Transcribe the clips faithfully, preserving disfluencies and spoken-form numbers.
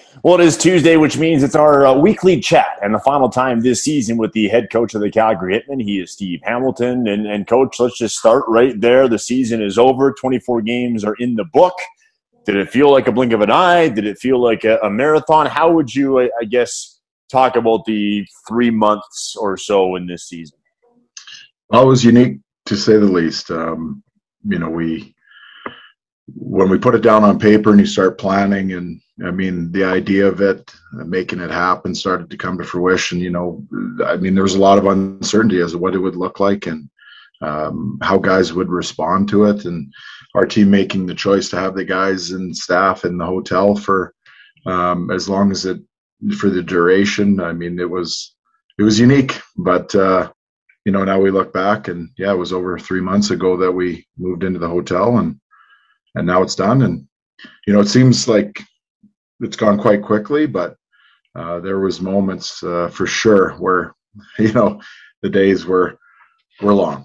Well, it is Tuesday, which means it's our uh, weekly chat and the final time this season with the head coach of the Calgary Hitmen. He is Steve Hamilton. And, and Coach, let's just start right there. The season is over. twenty-four games are in the book. Did it feel like a blink of an eye? Did it feel like a, a marathon? How would you, I, I guess, talk about the three months or so in this season? Well, it was unique, to say the least. Um, you know, we when we put it down on paper and you start planning, and I mean, the idea of it, uh, making it happen, started to come to fruition. You know, I mean, there was a lot of uncertainty as to what it would look like and um, how guys would respond to it, and our team making the choice to have the guys and staff in the hotel for um, as long as it for the duration. I mean, it was it was unique, but uh, you know, now we look back and yeah, it was over three months ago that we moved into the hotel, and and now it's done. And you know, it seems like it's gone quite quickly, but uh, there was moments uh, for sure where you know the days were were long.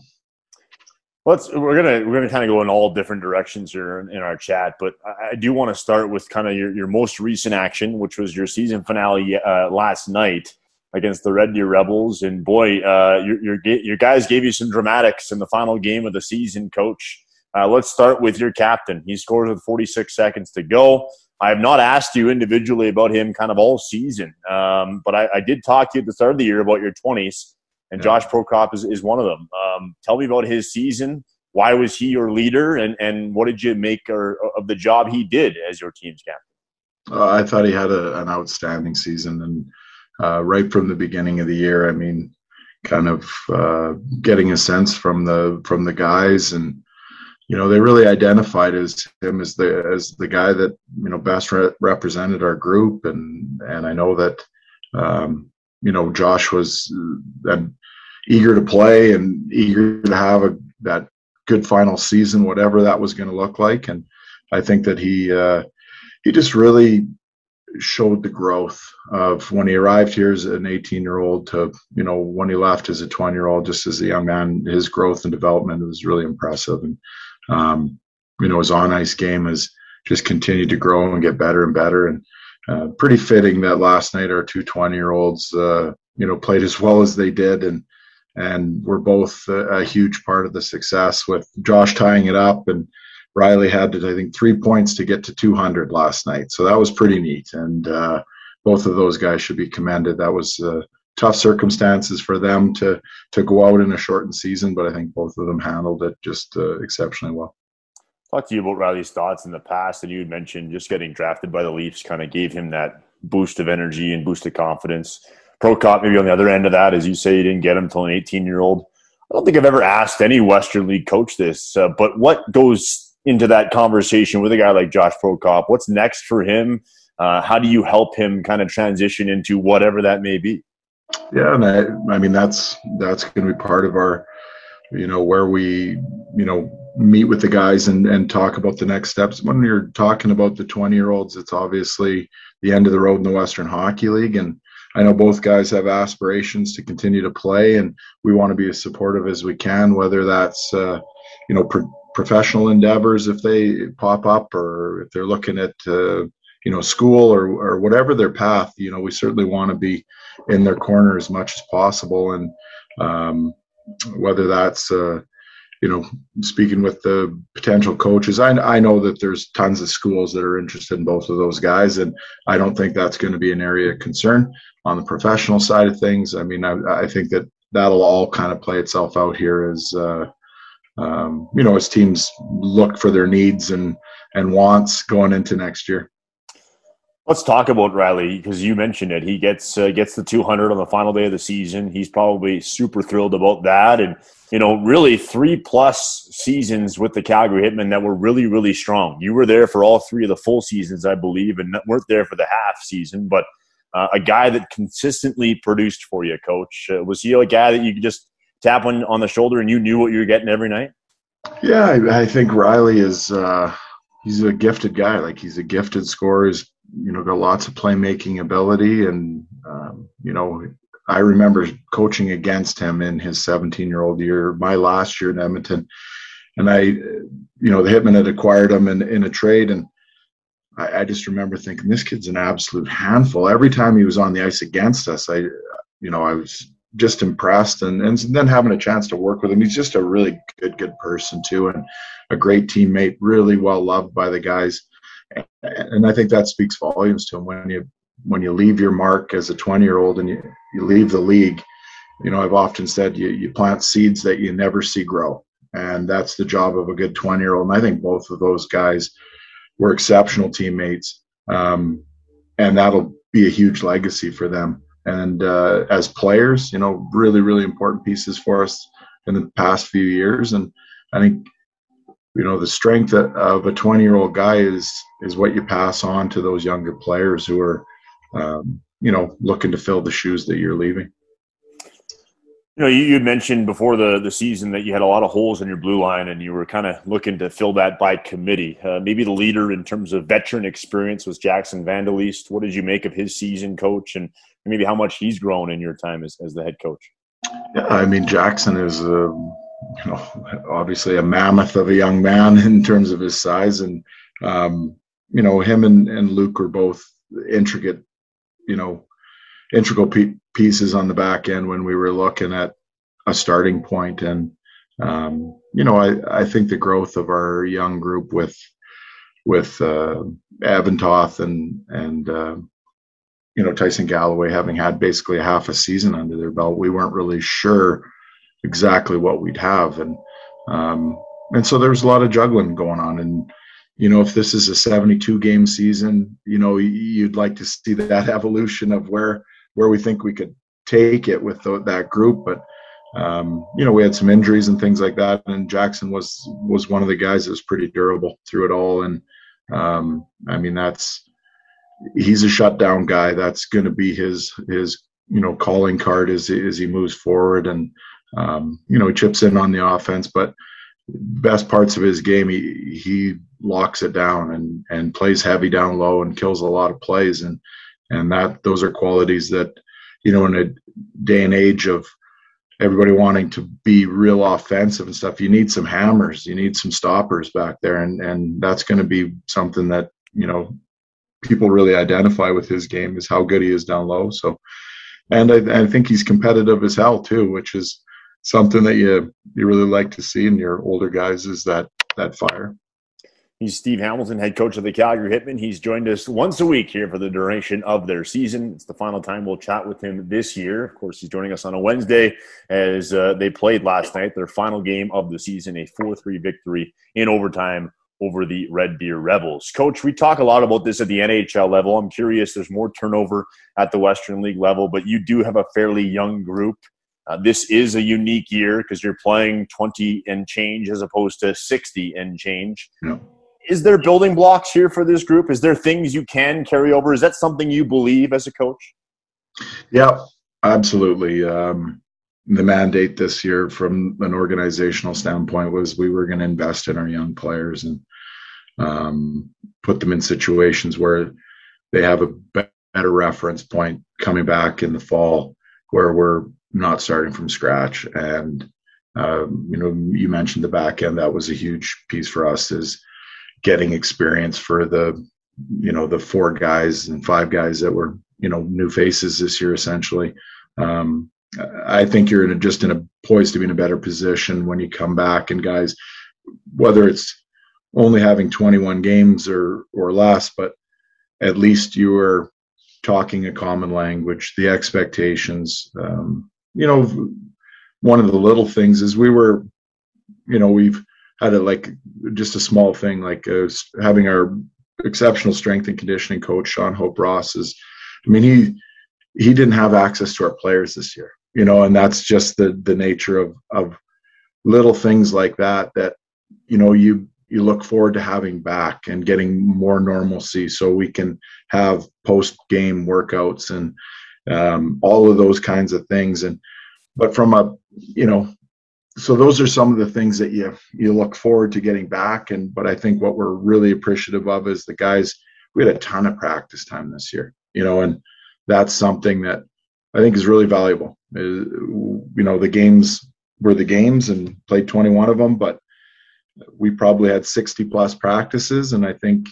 Let's we're gonna we're gonna kind of go in all different directions here in, in our chat, but I, I do want to start with kind of your, your most recent action, which was your season finale uh, last night against the Red Deer Rebels. And boy, uh, your, your your guys gave you some dramatics in the final game of the season, Coach. Uh, let's start with your captain. He scores with forty-six seconds to go. I have not asked you individually about him kind of all season, um, but I, I did talk to you at the start of the year about your twenties. And Yeah. Josh Prokop is, is one of them. Um, tell me about his season. Why was he your leader, and, and what did you make or, of the job he did as your team's captain? Uh, I thought he had a, an outstanding season, and uh, right from the beginning of the year, I mean, kind of uh, getting a sense from the from the guys, and you know, they really identified as him as the as the guy that you know best re- represented our group, and and I know that um, you know Josh was uh, eager to play and eager to have a that good final season, whatever that was going to look like. And I think that he uh, he just really showed the growth of when he arrived here as an eighteen-year-old to you know when he left as a twenty-year-old, just as a young man. His growth and development was really impressive, and um, you know his on-ice game has just continued to grow and get better and better. And uh, pretty fitting that last night our two twenty-year-olds uh, you know played as well as they did, and and we're both a, a huge part of the success, with Josh tying it up, and Riley had, I think, three points to get to two hundred last night. So that was pretty neat. And uh, both of those guys should be commended. That was uh, tough circumstances for them to to go out in a shortened season, but I think both of them handled it just uh, exceptionally well. Talk to you about Riley's thoughts in the past, and you had mentioned just getting drafted by the Leafs kind of gave him that boost of energy and boost of confidence. Prokop maybe on the other end of that, as you say, you didn't get him until an eighteen-year-old. I don't think I've ever asked any Western League coach this, uh, but what goes into that conversation with a guy like Josh Prokop? What's next for him? Uh, how do you help him kind of transition into whatever that may be? Yeah, and I, I mean that's that's going to be part of our, you know, where we, you know, meet with the guys and, and talk about the next steps. When you're talking about the twenty-year-olds, it's obviously the end of the road in the Western Hockey League, and I know both guys have aspirations to continue to play, and we want to be as supportive as we can, whether that's, uh, you know, pro- professional endeavors if they pop up, or if they're looking at, uh, you know, school or, or whatever their path. You know, we certainly want to be in their corner as much as possible. And um, whether that's, uh, you know, speaking with the potential coaches, I, I know that there's tons of schools that are interested in both of those guys, and I don't think that's going to be an area of concern. On the professional side of things, I mean, I, I think that that'll all kind of play itself out here as, uh, um, you know, as teams look for their needs and, and wants going into next year. Let's talk about Riley, because you mentioned it. He gets uh, gets the two hundred on the final day of the season. He's probably super thrilled about that. And, you know, really three-plus seasons with the Calgary Hitmen that were really, really strong. You were there for all three of the full seasons, I believe, and weren't there for the half season. But uh, a guy that consistently produced for you, Coach. Uh, was he a guy that you could just tap on, on the shoulder and you knew what you were getting every night? Yeah, I, I think Riley is uh, – he's a gifted guy. Like, he's a gifted scorer. He's, you know, got lots of playmaking ability. And, um, you know, I remember coaching against him in his seventeen-year-old year, my last year in Edmonton. And I, you know, the Hitmen had acquired him in, in a trade. And I, I just remember thinking, this kid's an absolute handful. Every time he was on the ice against us, I, you know, I was just impressed. And, and then having a chance to work with him, he's just a really good, good person too, and a great teammate, really well loved by the guys. And, and I think that speaks volumes to him when you when you leave your mark as a twenty-year-old and you, you leave the league. You know, I've often said you, you plant seeds that you never see grow. And that's the job of a good twenty-year-old. And I think both of those guys were exceptional teammates. Um, and that'll be a huge legacy for them. And uh, as players, you know, really, really important pieces for us in the past few years. And I think, you know, the strength of a twenty-year-old guy is is what you pass on to those younger players who are, um, you know, looking to fill the shoes that you're leaving. You know, you had mentioned before the, the season that you had a lot of holes in your blue line and you were kind of looking to fill that by committee. Uh, maybe the leader in terms of veteran experience was Jackson Vandeleest. What did you make of his season, coach, and maybe how much he's grown in your time as, as the head coach? Yeah, I mean, Jackson is, uh, you know, obviously a mammoth of a young man in terms of his size. And, um, you know, him and, and Luke were both intricate, you know, integral p- pieces on the back end when we were looking at a starting point. And, um, you know, I, I think the growth of our young group with, with, uh, Avantoth and, and, uh, you know, Tyson Galloway having had basically a half a season under their belt, we weren't really sure exactly what we'd have. And, um, and so there's a lot of juggling going on. And, you know, if this is a seventy-two game season, you know, you'd like to see that evolution of where, where we think we could take it with the, that group. But, um, you know, we had some injuries and things like that. And Jackson was, was one of the guys that was pretty durable through it all. And, um, I mean, that's, he's a shutdown guy. That's going to be his, his, you know, calling card as, as he moves forward. And, um, you know, he chips in on the offense, but best parts of his game, he, he locks it down and, and plays heavy down low and kills a lot of plays. And, And that those are qualities that, you know, in a day and age of everybody wanting to be real offensive and stuff, you need some hammers, you need some stoppers back there. And, and that's going to be something that, you know, people really identify with his game is how good he is down low. So, and I, I think he's competitive as hell too, which is something that you, you really like to see in your older guys, is that, that fire. He's Steve Hamilton, head coach of the Calgary Hitmen. He's joined us once a week here for the duration of their season. It's the final time we'll chat with him this year. Of course, he's joining us on a Wednesday as uh, they played last night, their final game of the season, a four three victory in overtime over the Red Deer Rebels. Coach, we talk a lot about this at the N H L level. I'm curious, there's more turnover at the Western League level, but you do have a fairly young group. Uh, this is a unique year because you're playing twenty and change as opposed to sixty and change. Yeah. Is there building blocks here for this group? Is there things you can carry over? Is that something you believe as a coach? Yeah, absolutely. Um, the mandate this year from an organizational standpoint was we were going to invest in our young players and um, put them in situations where they have a better reference point coming back in the fall where we're not starting from scratch. And, um, you know, you mentioned the back end. That was a huge piece for us, is getting experience for the, you know, the four guys and five guys that were, you know, new faces this year, essentially. Um, I think you're in a, just in a poised to be in a better position when you come back, and guys, whether it's only having twenty-one games or, or less, but at least you are talking a common language, the expectations. Um, you know, one of the little things is we were, you know, we've had a, like just a small thing, like uh, having our exceptional strength and conditioning coach, Sean Hope Ross, is, I mean, he, he didn't have access to our players this year, you know, and that's just the, the nature of, of little things like that, that, you know, you, you look forward to having back and getting more normalcy so we can have post-game workouts and um, all of those kinds of things. And, but from a, you know, so those are some of the things that you, you look forward to getting back. And, but I think what we're really appreciative of is the guys, we had a ton of practice time this year, you know, and that's something that I think is really valuable. Uh, you know, the games were the games and played twenty-one of them, but we probably had sixty plus practices. And I think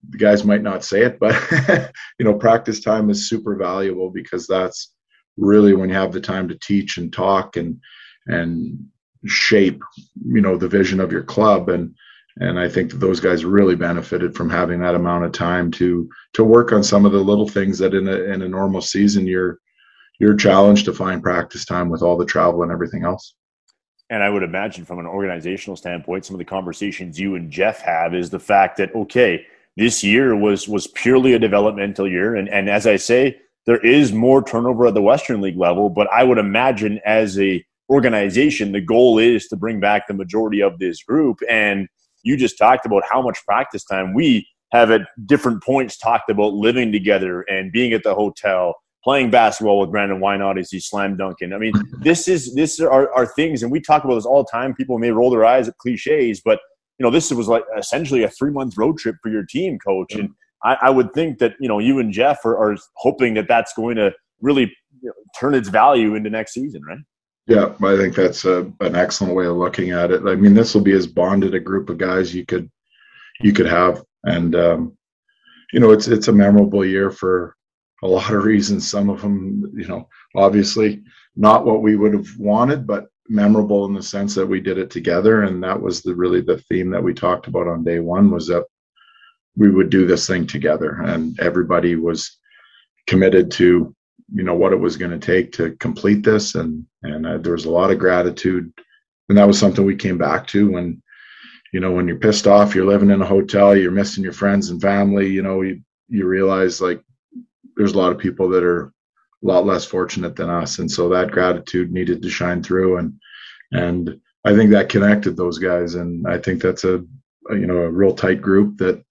the guys might not say it, but you know, practice time is super valuable because that's really when you have the time to teach and talk and and shape, you know, the vision of your club. And and I think that those guys really benefited from having that amount of time to to work on some of the little things that in a in a normal season you're you're challenged to find practice time with all the travel and everything else. And I would imagine from an organizational standpoint, some of the conversations you and Jeff have is the fact that, okay, this year was was purely a developmental year. And, and as I say, there is more turnover at the Western League level, but I would imagine as a organization, the goal is to bring back the majority of this group. And you just talked about how much practice time we have at different points talked about living together and being at the hotel, playing basketball with Brandon Wynot as he's slam dunking. I mean, this is this are, are things, and we talk about this all the time. People may roll their eyes at cliches, but you know, this was like essentially a three-month road trip for your team, Coach. And I, I would think that, you know, you and Jeff are, are hoping that that's going to really, you know, turn its value into next season, right? Yeah, I think that's a, an excellent way of looking at it. I mean, this will be as bonded a group of guys you could you could have, and um, you know, it's it's a memorable year for a lot of reasons. Some of them, you know, obviously not what we would have wanted, but memorable in the sense that we did it together. And that was the really the theme that we talked about on day one, was that we would do this thing together, and everybody was committed to, you know, what it was going to take to complete this. And, and uh, there was a lot of gratitude. And that was something we came back to when, you know, when you're pissed off, you're living in a hotel, you're missing your friends and family, you know, you, you realize like there's a lot of people that are a lot less fortunate than us. And so that gratitude needed to shine through. And, and I think that connected those guys. And I think that's a, a you know, a real tight group that,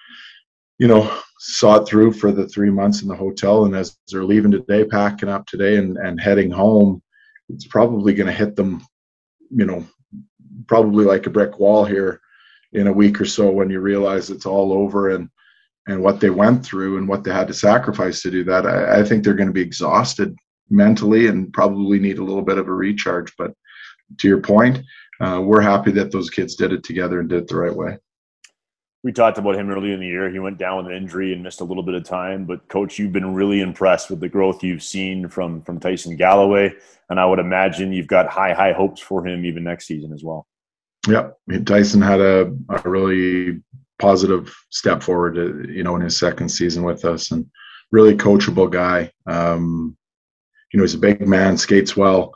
you know, saw it through for the three months in the hotel. And as they're leaving today, packing up today and, and heading home, it's probably going to hit them, you know, probably like a brick wall here in a week or so when you realize it's all over and, and what they went through and what they had to sacrifice to do that. I, I think they're going to be exhausted mentally and probably need a little bit of a recharge. But to your point, uh, we're happy that those kids did it together and did it the right way. We talked about him earlier in the year. He went down with an injury and missed a little bit of time. But, Coach, you've been really impressed with the growth you've seen from, from Tyson Galloway. And I would imagine you've got high, high hopes for him even next season as well. Yeah, Tyson had a, a really positive step forward, uh, you know, in his second season with us, and really coachable guy. Um, you know, he's a big man, skates well.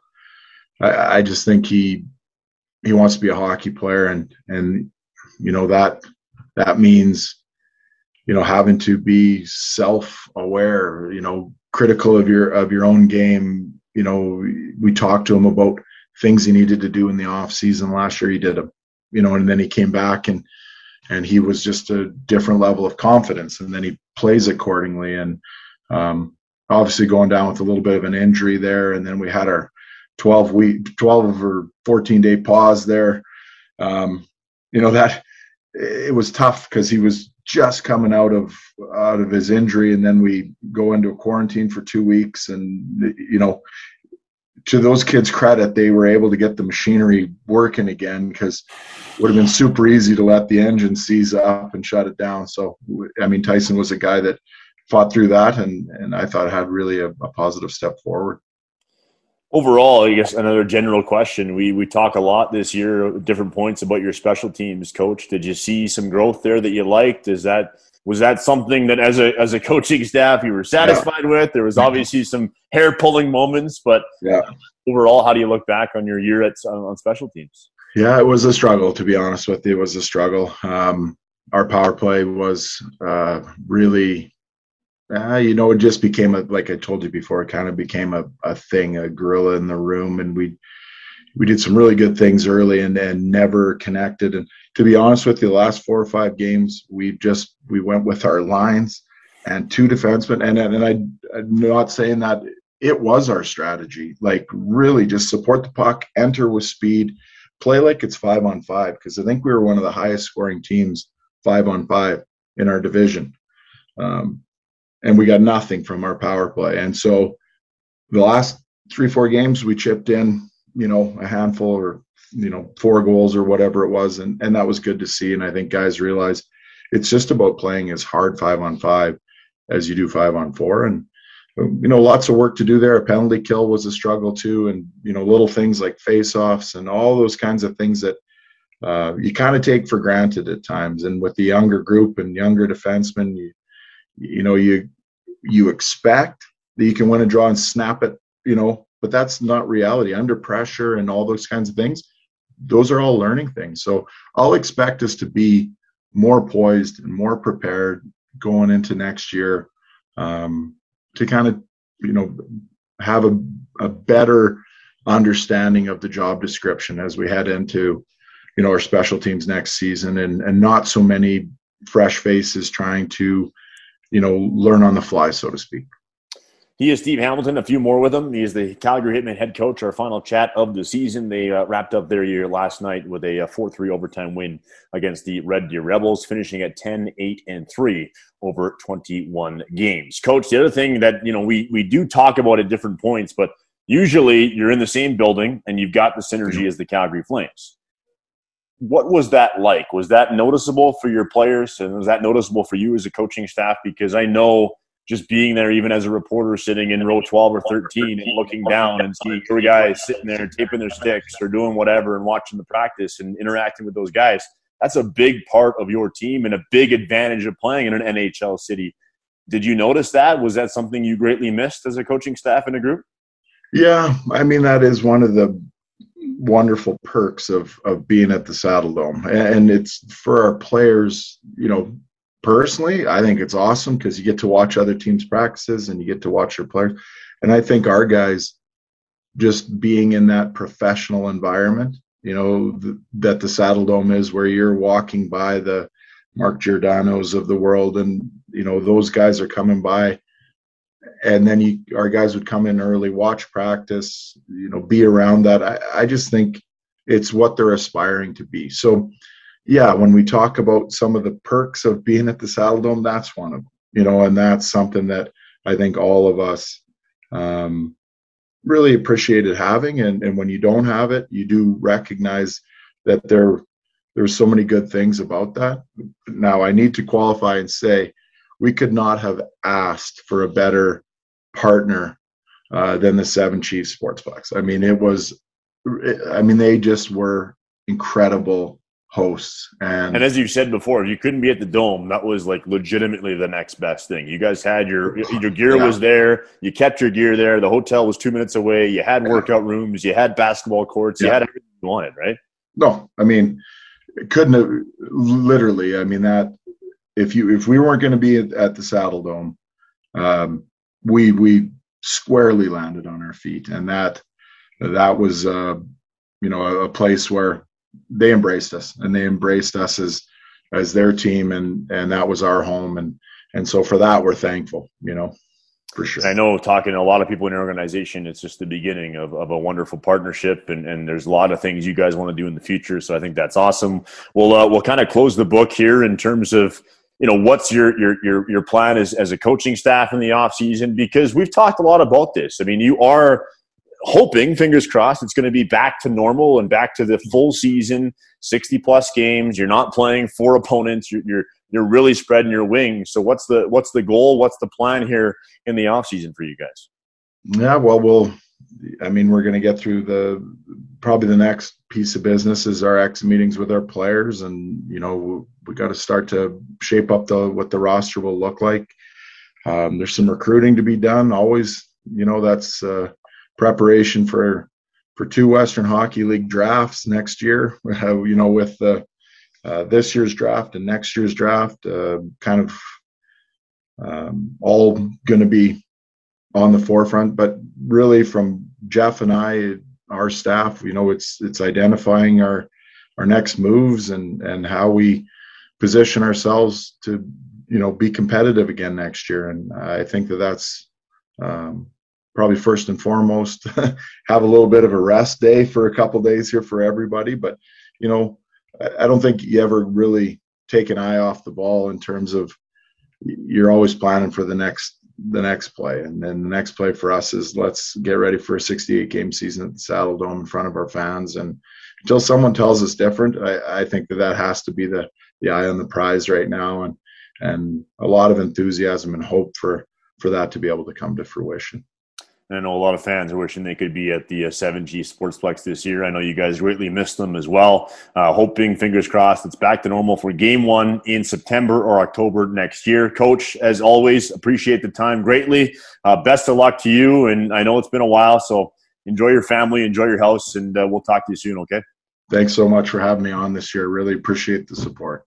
I, I just think he he wants to be a hockey player, and and you know that that means, you know, having to be self-aware, you know, critical of your of your own game. You know, we talked to him about things he needed to do in the off season. Last year he did them, you know, and then he came back and and he was just a different level of confidence, and then he plays accordingly. And um, obviously going down with a little bit of an injury there, and then we had our twelve week, twelve or fourteen day pause there. Um, you know, that it was tough because he was just coming out of out of his injury, and then we go into a quarantine for two weeks, and you know, to those kids' credit, they were able to get the machinery working again, because it would have been super easy to let the engine seize up and shut it down. So, I mean, Tyson was a guy that fought through that, and, and I thought had really a, a positive step forward. Overall, I guess another general question. We we talk a lot this year at different points about your special teams, Coach. Did you see some growth there that you liked? Is that was that something that as a as a coaching staff you were satisfied yeah. with? There was obviously some hair pulling moments, but yeah. Overall, how do you look back on your year at on special teams? Yeah, it was a struggle, to be honest with you. It was a struggle. Um, our power play was uh, really. Uh, you know, it just became a, like I told you before, it kind of became a, a thing, a gorilla in the room. And we we did some really good things early and, and never connected. And to be honest with you, the last four or five games, we just, we went with our lines and two defensemen. And, and I, I'm not saying that it was our strategy, like really just support the puck, enter with speed, play like it's five on five. Because I think we were one of the highest scoring teams, five on five in our division. Um, And we got nothing from our power play. And so the last three, four games, we chipped in, you know, a handful or, you know, four goals or whatever it was. And, and that was good to see. And I think guys realized it's just about playing as hard five on five as you do five on four. And, you know, lots of work to do there. A penalty kill was a struggle too. And, you know, little things like face-offs and all those kinds of things that uh, you kind of take for granted at times. And with the younger group and younger defensemen, you, you know, you, you expect that you can win a draw and snap it, you know, but that's not reality. Under pressure and all those kinds of things, those are all learning things. So I'll expect us to be more poised and more prepared going into next year, um, to kind of, you know, have a, a better understanding of the job description as we head into, you know, our special teams next season, and, and not so many fresh faces trying to, you know, learn on the fly, so to speak. He is Steve Hamilton. A few more with him. He is the Calgary Hitmen head coach. Our final chat of the season. They uh, wrapped up their year last night with a four three overtime win against the Red Deer Rebels, finishing at ten, eight, and three over twenty-one games. Coach, the other thing that, you know, we we do talk about at different points, but usually you're in the same building and you've got the synergy as the Calgary Flames. What was that like? Was that noticeable for your players, and was that noticeable for you as a coaching staff? Because I know just being there, even as a reporter sitting in row twelve or thirteen and looking down and seeing three guys sitting there taping their sticks or doing whatever and watching the practice and interacting with those guys, that's a big part of your team and a big advantage of playing in an N H L city. Did you notice that? Was that something you greatly missed as a coaching staff in a group? Yeah, I mean, that is one of the wonderful perks of of being at the Saddle Dome. And it's for our players, you know, personally, I think it's awesome because you get to watch other teams' practices and you get to watch your players. And I think our guys, just being in that professional environment, you know, th- that the Saddle Dome is, where you're walking by the Mark Giordano's of the world, and, you know, those guys are coming by, and then you, our guys would come in early, watch practice, you know, be around that. I, I just think it's what they're aspiring to be. So, yeah, when we talk about some of the perks of being at the Saddle Dome, that's one of them, you know, and that's something that I think all of us um, really appreciated having. And, and when you don't have it, you do recognize that there there's so many good things about that. Now, I need to qualify and say we could not have asked for a better partner uh, than the Seven Chiefs Sportsplex. I mean, it was, I mean, they just were incredible hosts. And, and as you said before, if you couldn't be at the Dome, that was like legitimately the next best thing. You guys had your your gear yeah. was there. You kept your gear there. The hotel was two minutes away. You had workout rooms. You had basketball courts. You yeah. had everything you wanted, right? No, I mean, it couldn't have literally. I mean, that if you if we weren't going to be at, at the Saddle Dome, um, we we squarely landed on our feet, and that that was uh, you know a, a place where they embraced us, and they embraced us as as their team, and and that was our home, and and so for that we're thankful, you know, for sure. I know, talking to a lot of people in your organization, it's just the beginning of, of a wonderful partnership, and, and there's a lot of things you guys want to do in the future, so I think that's awesome. We'll uh, we'll kind of close the book here in terms of, you know, what's your your your your plan as as a coaching staff in the off season, because we've talked a lot about this. I mean, you are hoping, fingers crossed, it's going to be back to normal and back to the full season, sixty plus games. You're not playing four opponents. You're you're, you're really spreading your wings. So what's the what's the goal? What's the plan here in the off season for you guys? Yeah, well, we'll. I mean, we're going to get through the probably the next piece of business is our exit meetings with our players, and you know we got to start to shape up the what the roster will look like. Um, there's some recruiting to be done. Always, you know, that's. Uh, preparation for for two Western Hockey League drafts next year, uh, you know, with uh, uh, this year's draft and next year's draft, uh, kind of um, all going to be on the forefront. But really, from Jeff and I, our staff, you know, it's it's identifying our our next moves and and how we position ourselves to, you know, be competitive again next year. And I think that that's um, probably first and foremost, have a little bit of a rest day for a couple days here for everybody. But, you know, I don't think you ever really take an eye off the ball in terms of you're always planning for the next the next play. And then the next play for us is let's get ready for a sixty-eight game season at the Saddle Dome in front of our fans. And until someone tells us different, I, I think that that has to be the, the eye on the prize right now, and and a lot of enthusiasm and hope for for that to be able to come to fruition. I know a lot of fans are wishing they could be at the uh, seven G Sportsplex this year. I know you guys greatly missed them as well. Uh, hoping, fingers crossed, it's back to normal for game one in September or October next year. Coach, as always, appreciate the time greatly. Uh, best of luck to you. And I know it's been a while, so enjoy your family, enjoy your house, and uh, we'll talk to you soon, okay? Thanks so much for having me on this year. Really appreciate the support.